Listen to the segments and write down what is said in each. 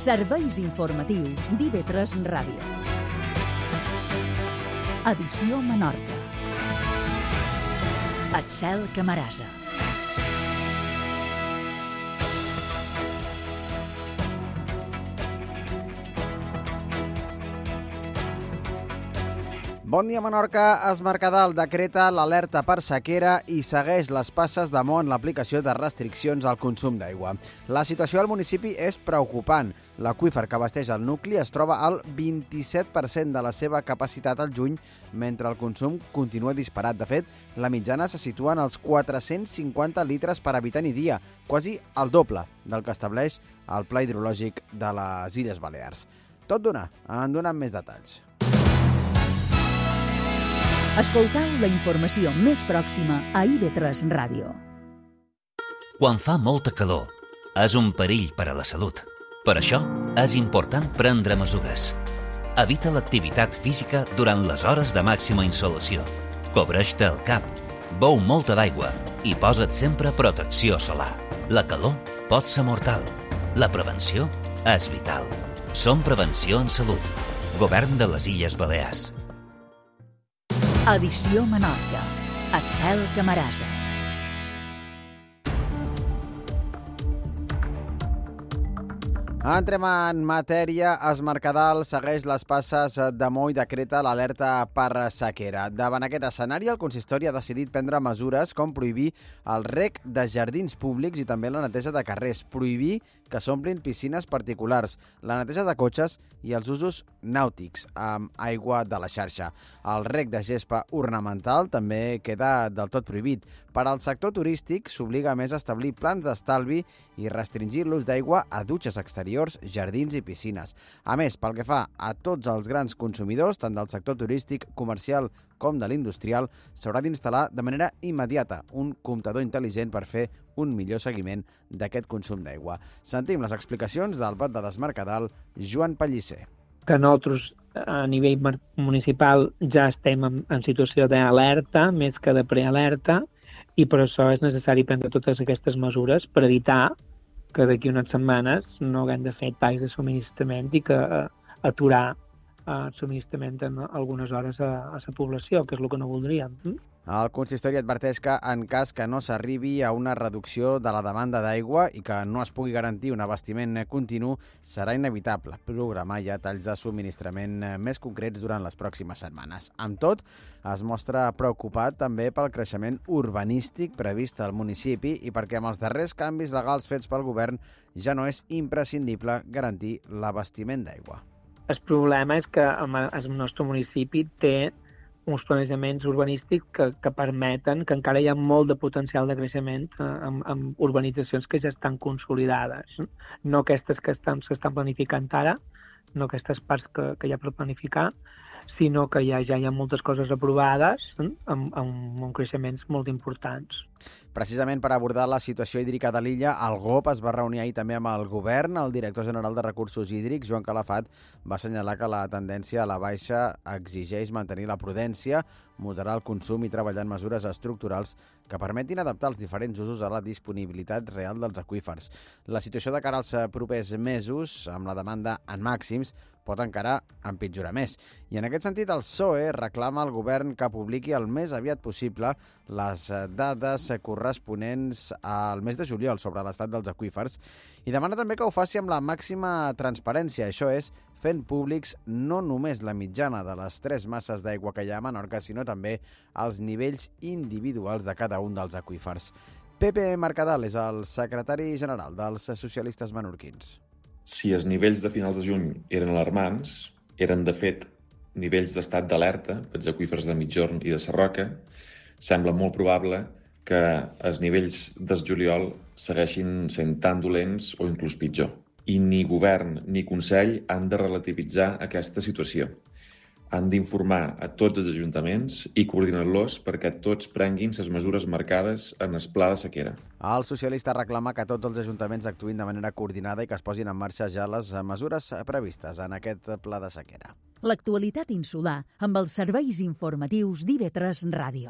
Serveis informatius d'IV3 Ràdio. Edició Menorca. Axel Camarasa. Bon dia, Menorca. Es Mercadal decreta l'alerta per sequera i segueix les passes damunt l'aplicació de restriccions al consum d'aigua. La situació al municipi és preocupant. L'aqüífer que abasteix el nucli es troba al 27% de la seva capacitat al juny, mentre el consum continua disparat. De fet, la mitjana se situa en els 450 litres per habitant i dia, quasi el doble del que estableix el Pla Hidrològic de les Illes Balears. Tot d'una, en donen més detalls. Escoltau la informació més pròxima a IV3 Ràdio. Quan fa molta calor, és un perill per a la salut. Per això, és important prendre mesures. Evita l'activitat física durant les hores de màxima insolació. Cobreix-te el cap, beu molta d'aigua i posa't sempre protecció solar. La calor pot ser mortal. La prevenció és vital. Som Prevenció en Salut. Govern de les Illes Balears. Edició Menorca. Axel Camarasa. Entrem en matèria. Es Mercadal segueix les passes d'amor i decreta l'alerta per sequera. Davant aquest escenari, el consistori ha decidit prendre mesures com prohibir el reg de jardins públics i també la neteja de carrers. Prohibir que s'omplin piscines particulars, la neteja de cotxes i els usos nàutics amb aigua de la xarxa. El reg de gespa ornamental també queda del tot prohibit. Per al sector turístic s'obliga a més a establir plans d'estalvi i restringir l'ús d'aigua a dutxes exteriors, jardins i piscines. A més, pel que fa a tots els grans consumidors, tant del sector turístic, comercial com de l'industrial, s'haurà d'instal·lar de manera immediata un comptador intel·ligent per fer un millor seguiment d'aquest consum d'aigua. Sentim les explicacions del bat de Desmercadal, Joan Pellicer. Que nosaltres a nivell municipal ja estem en situació d'alerta, més que de prealerta, i per això és necessari prendre totes aquestes mesures per evitar que d'aquí unes setmanes no haguem de fer talls de subministrament i que aturar el subministrament en algunes hores a la població, que és el que no voldríem. El consistori adverteix que en cas que no s'arribi a una reducció de la demanda d'aigua i que no es pugui garantir un abastiment continu, serà inevitable programar ja talls de subministrament més concrets durant les pròximes setmanes. Amb tot, es mostra preocupat també pel creixement urbanístic previst al municipi i perquè amb els darrers canvis legals fets pel govern ja no és imprescindible garantir l'abastiment d'aigua. El problema és que el nostre municipi té uns planejaments urbanístics que permeten que encara hi ha molt de potencial de creixement amb urbanitzacions que ja estan consolidades. No aquestes que s'estan planificant ara, no aquestes parts que hi ha per planificar, sinó que ja hi ha moltes coses aprovades amb creixements molt importants. Precisament per abordar la situació hídrica de l'illa, el GOP es va reunir ahir també amb el govern. El director general de Recursos Hídrics, Joan Calafat, va assenyalar que la tendència a la baixa exigeix mantenir la prudència, moderar el consum i treballar en mesures estructurals que permetin adaptar els diferents usos a la disponibilitat real dels aqüífers. La situació de cara als propers mesos, amb la demanda en màxims, pot encara empitjorar més. I en aquest sentit, el PSOE reclama al govern que publiqui el més aviat possible les dades corresponents al mes de juliol sobre l'estat dels aqüífers i demana també que ho faci amb la màxima transparència, això és, fent públics no només la mitjana de les 3 masses d'aigua que hi ha a Menorca, sinó també els nivells individuals de cada un dels aqüífers. Pepe Mercadal és el secretari general dels socialistes menorquins. Si els nivells de finals de juny eren alarmants, eren de fet nivells d'estat d'alerta pels aqüífers de Migjorn i de Sarroca, sembla molt probable que els nivells del juliol segueixin sent tan dolents o inclús pitjor. I ni govern ni Consell han de relativitzar aquesta situació. Han d'informar a tots els ajuntaments i coordinar-los perquè tots prenguin les mesures marcades en el pla de sequera. El socialista reclama que tots els ajuntaments actuïn de manera coordinada i que es posin en marxa ja les mesures previstes en aquest pla de sequera. L'actualitat insular amb els serveis informatius d'IV3 Ràdio.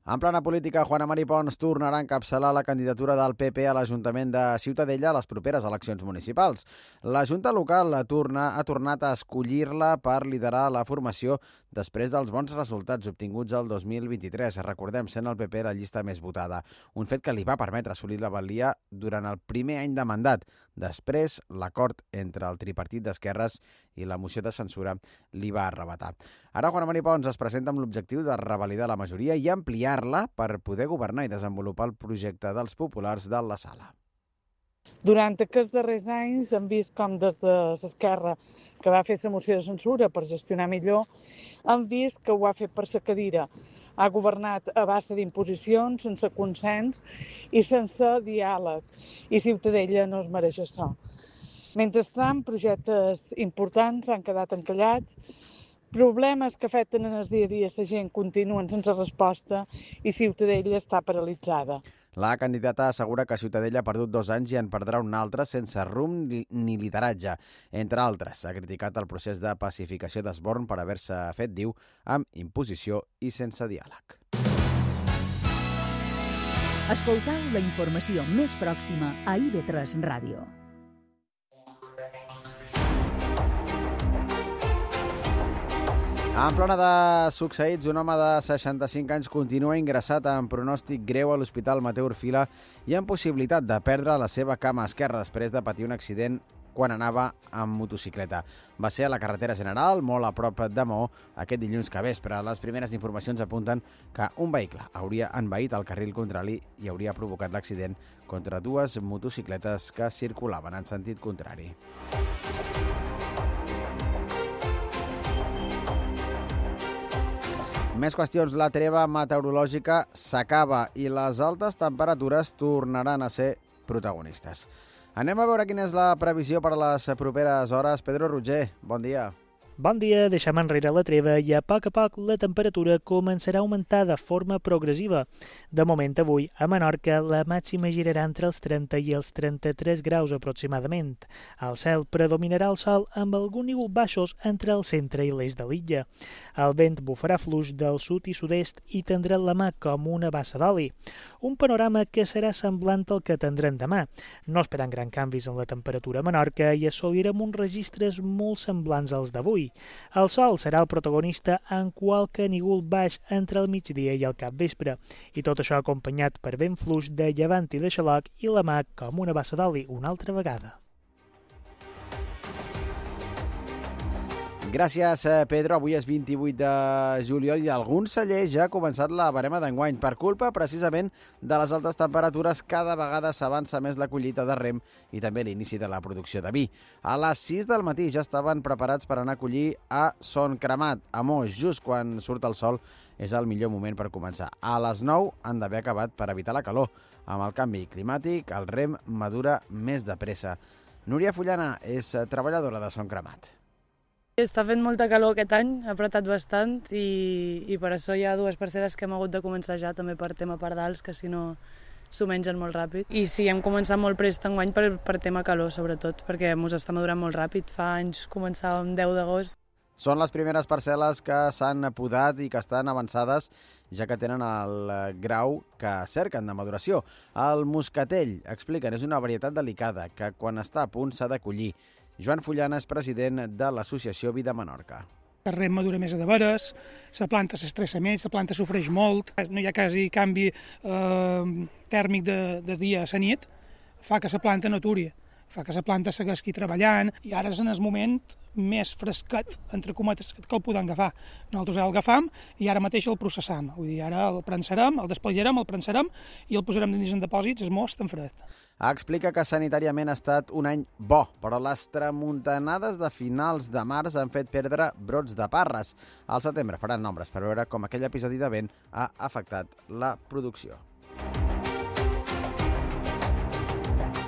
En plana política, Juana Mari Pons tornarà a encapçalar la candidatura del PP a l'Ajuntament de Ciutadella a les properes eleccions municipals. La Junta Local ha tornat a escollir-la per liderar la formació després dels bons resultats obtinguts el 2023. Recordem, sent el PP la llista més votada. Un fet que li va permetre assolir la valia durant el primer any de mandat. Després, l'acord entre el tripartit d'esquerres i la moció de censura li va arrebatar. Ara Juana Mari Pons es presenta amb l'objectiu de revalidar la majoria i ampliar-la per poder governar i desenvolupar el projecte dels populars de la sala. Durant aquests darrers anys hem vist com des de l'esquerra, que va fer la moció de censura per gestionar millor, hem vist que ho ha fet per la cadira. Ha governat a base d'imposicions, sense consens i sense diàleg. I Ciutadella no es mereix això. Mentrestant, projectes importants han quedat encallats, problemes que afecten en el dia a dia la gent continuen sense resposta i Ciutadella està paralitzada. La candidata assegura que Ciutadella ha perdut 2 anys i en perdrà un altre sense rumb ni lideratge. Entre altres, s'ha criticat el procés de pacificació d'Esborn per haver-se fet, diu, amb imposició i sense diàleg. Escoltau la informació més pròxima a IB3 Ràdio. En plana de succeïts, un home de 65 anys continua ingressat amb pronòstic greu a l'Hospital Mateu Orfila i amb possibilitat de perdre la seva cama esquerra després de patir un accident quan anava amb motocicleta. Va ser a la carretera general, molt a prop de Maó, aquest dilluns que vespre. Les primeres informacions apunten que un vehicle hauria envaït el carril contrari i hauria provocat l'accident contra 2 motocicletes que circulaven en sentit contrari. Més qüestions. La treva meteorològica s'acaba i les altes temperatures tornaran a ser protagonistes. Anem a veure quina és la previsió per a les properes hores. Pedro Roger, bon dia. Bon dia, deixem enrere la treva i a poc la temperatura començarà a augmentar de forma progressiva. De moment avui, a Menorca, la màxima girarà entre els 30 i els 33 graus aproximadament. Al cel predominarà el sol amb alguns núvols baixos entre el centre i l'est de l'illa. El vent bufarà fluix del sud i sud-est i tindrà la mà com una bassa d'oli. Un panorama que serà semblant al que tindrem demà. No esperant grans canvis en la temperatura a Menorca i assolirem uns registres molt semblants als d'avui. El sol serà el protagonista en qualque núvol baix entre el migdia i el capvespre, i tot això acompanyat per vent fluix de llevant i de xaloc i la mà com una bassa d'oli una altra vegada. Gràcies, Pedro. Avui és 28 de juliol i algun celler ja ha començat la barema d'enguany. Per culpa, precisament, de les altes temperatures, cada vegada s'avança més la collita de rem i també l'inici de la producció de vi. A les 6 del matí ja estaven preparats per anar a collir a Son Cremat, a Moix, just quan surt el sol. És el millor moment per començar. A les 9 han d'haver acabat per evitar la calor. Amb el canvi climàtic, el rem madura més de pressa. Núria Fullana és treballadora de Son Cremat. Està fent molta calor aquest any, ha apretat bastant i per això hi ha 2 parceres que hem hagut de començar ja, també per tema pardals, que si no s'ho mengen molt ràpid. I sí, hem començat molt prest enguany per tema calor, sobretot, perquè ens està madurant molt ràpid. Fa anys començàvem 10 d'agost. Són les primeres parcel·les que s'han podat i que estan avançades, ja que tenen el grau que cerquen de maduració. El moscatell, expliquen, és una varietat delicada que quan està a punt s'ha de collir. Joan Fullana és president de l'Associació Vi de Menorca. El rem madura més de veres, la planta s'estressa més, la planta sofreix molt, no hi ha quasi canvi tèrmic de dia a la nit, fa que la planta no aturi, fa que la planta segueixi treballant i ara és en el moment més fresquet, entre cometes, que el podem agafar. Nosaltres el agafam i ara mateix el processam. Vull dir, ara el prensarem, el desplegarem, el prensarem i el posarem dins en depòsits, el most en fred. Explica que sanitàriament ha estat un any bo, però les tramuntanades de finals de març han fet perdre brots de parres. Al setembre faran nombres per veure com aquell episodi de vent ha afectat la producció.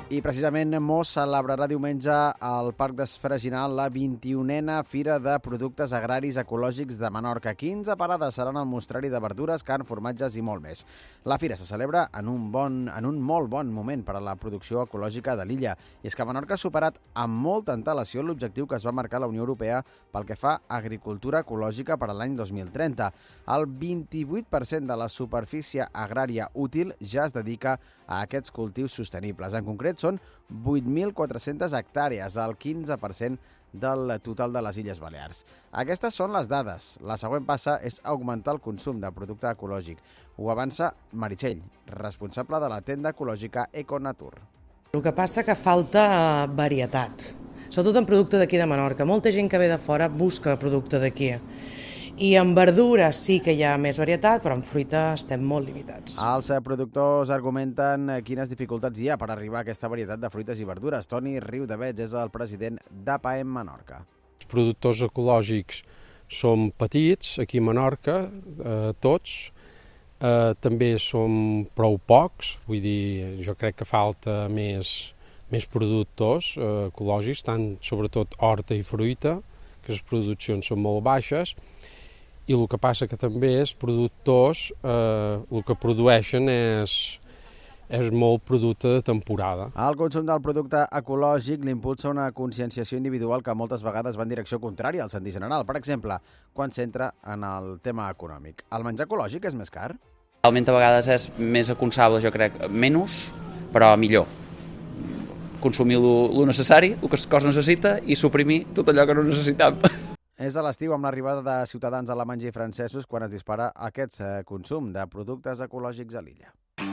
I precisament Mos celebrarà diumenge al Parc d'Esfraginal la 21a Fira de Productes Agraris Ecològics de Menorca. 15 parades seran al mostrari de verdures, carn, formatges i molt més. La fira se celebra en un molt bon moment per a la producció ecològica de l'illa. I és que Menorca ha superat amb molta antelació l'objectiu que es va marcar la Unió Europea pel que fa a agricultura ecològica per a l'any 2030. El 28% de la superfície agrària útil ja es dedica a aquests cultius sostenibles. En concret, són 8.400 hectàrees, el 15% del total de les Illes Balears. Aquestes són les dades. La següent passa és augmentar el consum de producte ecològic. Ho avança Meritxell, responsable de la tenda ecològica Econatur. El que passa que falta varietat, sobretot en producte d'aquí de Menorca. Molta gent que ve de fora busca producte d'aquí. I en verdures sí que hi ha més varietat, però en fruita estem molt limitats. Els productors argumenten quines dificultats hi ha per arribar a aquesta varietat de fruites i verdures. Toni Riudeveig és el president d'APAEM Menorca. Els productors ecològics som petits, aquí a Menorca, tots. També som prou pocs, vull dir, jo crec que falta més productors ecològics, tant sobretot horta i fruita, que les produccions són molt baixes, i el que passa que també és productors, el que produeixen és molt producte de temporada. El consum del producte ecològic l'impulsa una conscienciació individual que moltes vegades va en direcció contrària al sentit general. Per exemple, quan s'entra en el tema econòmic. El menjar ecològic és més car? Realment a vegades és més aconsable, jo crec, menys, però millor. Consumir el necessari, el que el cos necessita, i suprimir tot allò que no necessitam. És a l'estiu amb l'arribada de ciutadans alemanys i francesos quan es dispara aquest consum de productes ecològics a l'illa.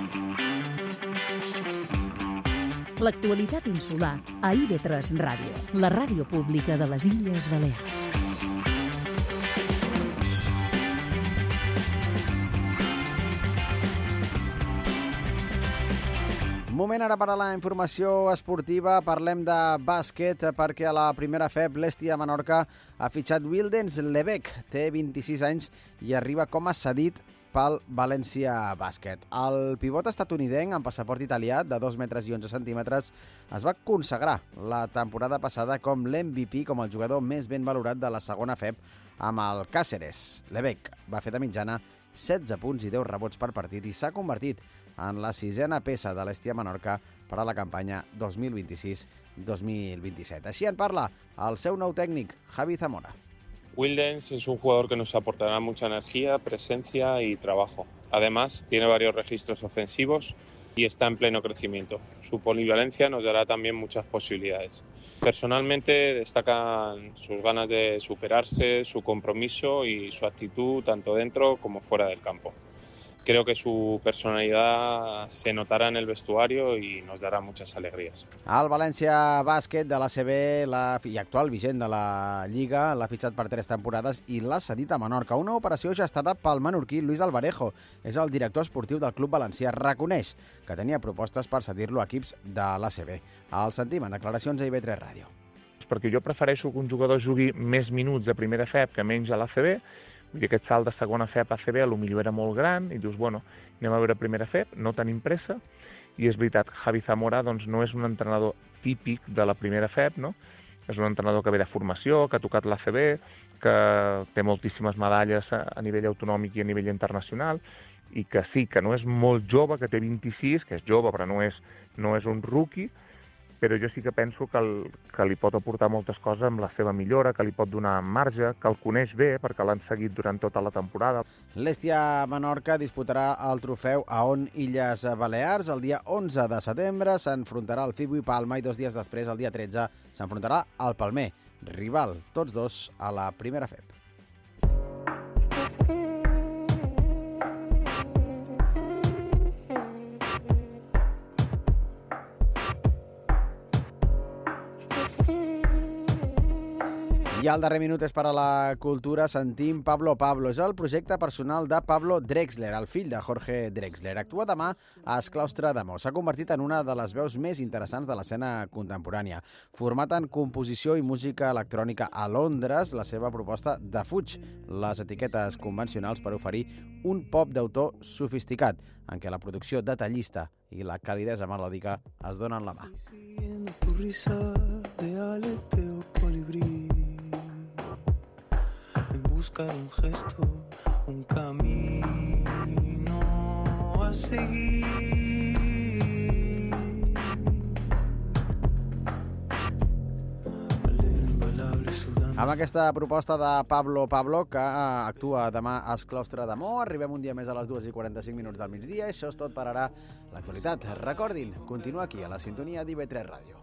L'actualitat insular a IB3 Ràdio, la ràdio pública de les Illes Balears. Moment ara per a la informació esportiva. Parlem de bàsquet perquè a la primera FEB l'Hèstia Menorca ha fitxat Wildens Lebec. Té 26 anys i arriba com a cedit pel València Bàsquet. El pivot estatunidenc amb passaport italià de 2 metres i 11 centímetres es va consagrar la temporada passada com l'MVP, com el jugador més ben valorat de la segona FEB amb el Càceres. Lebec va fer de mitjana 16 punts i 10 rebots per partit i s'ha convertit en la 6a peça de l'Hèstia Menorca per a la campanya 2026-2027. Així en parla el seu nou tècnic, Javi Zamora. Wildens es un jugador que nos aportará mucha energía, presencia y trabajo. Además, tiene varios registros ofensivos y está en pleno crecimiento. Su polivalencia nos dará también muchas posibilidades. Personalmente destacan sus ganas de superarse, su compromiso y su actitud tanto dentro como fuera del campo. Creo que su personalidad se notará en el vestuario y nos dará muchas alegrías. El València Bàsquet de l'ACB i actual vigent de la Lliga l'ha fitxat per 3 temporades i l'ha cedit a Menorca. Una operació gestada pel menorquí Luis Alvarejo. És el director esportiu del club valencià. Reconeix que tenia propostes per cedir-lo a equips de l'ACB. El sentim en declaracions a IB3 Ràdio. Perquè jo prefereixo que un jugador jugui més minuts de primera FEB que menys a l'ACB. Vull dir, aquest salt de segona FEB a ACB potser era molt gran i dius, bueno, anem a veure primera FEB, no tenim pressa. I és veritat, Javi Zamora doncs, no és un entrenador típic de la primera FEB, no? És un entrenador que ve de formació, que ha tocat l'ACB, que té moltíssimes medalles a nivell autonòmic i a nivell internacional, i que sí, que no és molt jove, que té 26, que és jove però no és un rookie, però jo sí que penso que li pot aportar moltes coses amb la seva millora, que li pot donar marge, que el coneix bé perquè l'han seguit durant tota la temporada. L'Hèstia Menorca disputarà el trofeu a On Illes Balears. El dia 11 de setembre s'enfrontarà al Fibu i Palma i 2 dies després, el dia 13, s'enfrontarà al Palmer, rival, tots dos, a la primera FEB. I al darrer minut és per a la cultura. Sentim Pablo Pablo. És el projecte personal de Pablo Drexler, el fill de Jorge Drexler. Actua demà a Esclaustre d'Amo. S'ha convertit en una de les veus més interessants de l'escena contemporània. Format en composició i música electrònica a Londres, la seva proposta defuig les etiquetes convencionals per oferir un pop d'autor sofisticat, en què la producció detallista i la calidesa melòdica es donen la mà. Tu risa de aleteo colibrí, en busca de un gesto, un camino a seguir. Amb aquesta proposta de Pablo Pablo, que actua demà a Esclaustre d'Amo, arribem un dia més a les 2:45 del migdia. Això és tot per ara l'actualitat. Recordin, continua aquí, a la sintonia d'IV3 Ràdio.